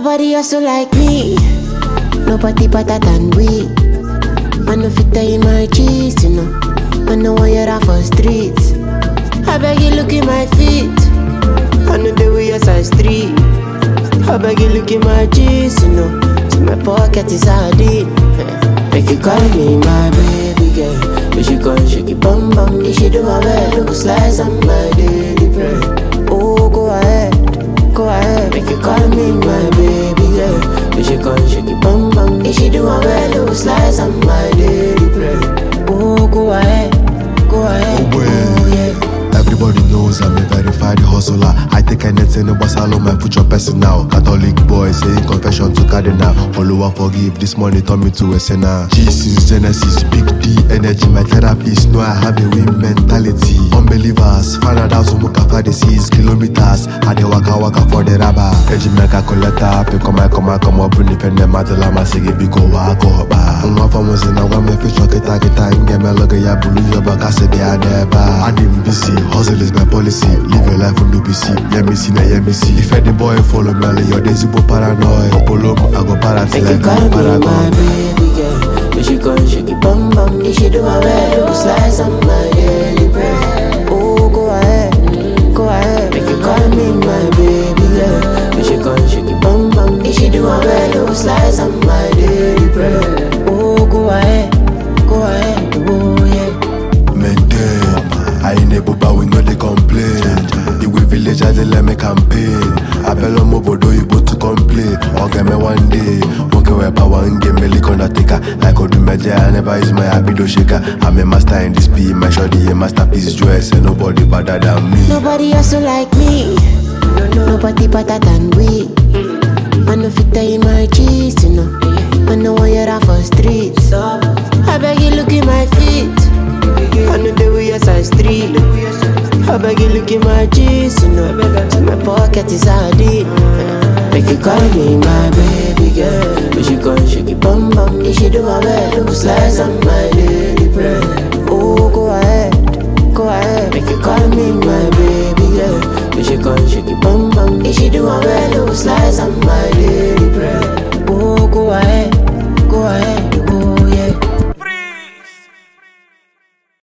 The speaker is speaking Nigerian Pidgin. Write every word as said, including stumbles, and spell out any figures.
Nobody also like me. Nobody better than we. I know fit tell you my cheese, you know. I know why you're out for streets. I beg you look at my feet. I know the way you're size three. I beg you look at my cheese, you know. So my pocket is hardy. Make you call me my baby girl. You should come shake it bum bum. You should do my bed, look slice on my daily bread. Oh, go ahead, go ahead. Make you call me my baby girl. You should come shake it bum bum. You should do my bed, look slice on my daily bread. Oh, go ahead, go ahead. Oh, oh yeah. Everybody knows I'm a verified hustler. I take anything in Basalo, my future personal. Catholic boy saying confession to Cardinal. Oluwa forgive, this money turn me to a sinner. G since Genesis, big D energy. My therapist know I have a win mentality. Unbelievers, find out how to make a disease kilometers. I de waka waka for the rubber. Ejimeka collector, pick on my come come up in the pen. Matalama say give me go waka ba. Unwa famous in a one me fish chocolate kita inge me logo ya bulu ya baka se dia neba. I didn't be see. Hustle is my policy. Live your life on W C. Yeah me see, na yeah me see. If any boy follow me, your days you paranoid. Opolo, I go para till I go paranoid. My baby girl, you should come shake it bum bum. You should do my bed, look slice on my daily bread. Oh, go ahead, go ahead. Make you call me my baby girl. You should come shake it bum bum. You should do my bed, look slice on my daily bread. Oh, go ahead, go ahead. Oh yeah. Maintain. I ain't able, but we know they complain. The way village I they let me campaign. I belong mobodo you to complain. Okay me one day, okay we pa one game me lick undertaker. Like I do media, I never use my abido shaker. I'm a master in this beat, my shoddy a masterpiece dress, and nobody better than me. Nobody also like me. Nobody better than we. I know fit tell you my cheese, you know. I know why you're out for streets. I beg you look at my feet. I know the way you're size three. I beg you look at my cheese, you know. So my pocket is hardy. Make you call me my baby girl. You should come shake it bum bum. You should do my bed, look slice on my daily bread. Oh, go ahead, go ahead. Make you call me my baby girl. You should come shake it bum bum. You should do my bed, look slice on my